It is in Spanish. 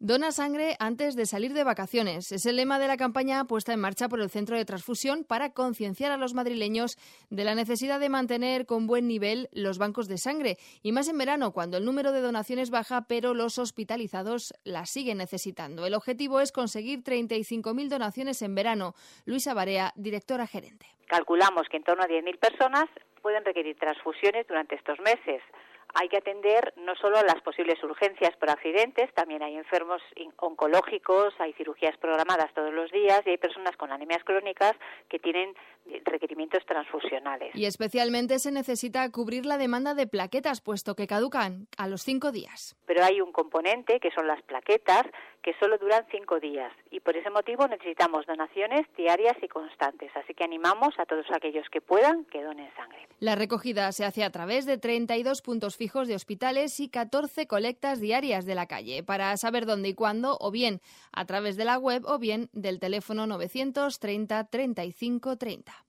Dona sangre antes de salir de vacaciones. Es el lema de la campaña puesta en marcha por el Centro de Transfusión para concienciar a los madrileños de la necesidad de mantener con buen nivel los bancos de sangre. Y más en verano, cuando el número de donaciones baja, pero los hospitalizados las siguen necesitando. El objetivo es conseguir 35.000 donaciones en verano. Luisa Barea, directora gerente. Calculamos que en torno a 10.000 personas pueden requerir transfusiones durante estos meses. Hay que atender no solo las posibles urgencias por accidentes, también hay enfermos oncológicos, hay cirugías programadas todos los días y hay personas con anemias crónicas que tienen requerimientos transfusionales. Y especialmente se necesita cubrir la demanda de plaquetas, puesto que caducan a los 5 días. Pero hay un componente, que son las plaquetas, que solo duran 5 días y por ese motivo necesitamos donaciones diarias y constantes. Así que animamos a todos aquellos que puedan que donen sangre. La recogida se hace a través de 32 puntos fijos de hospitales y 14 colectas diarias de la calle. Para saber dónde y cuándo, o bien a través de la web o bien del teléfono 930 35 30.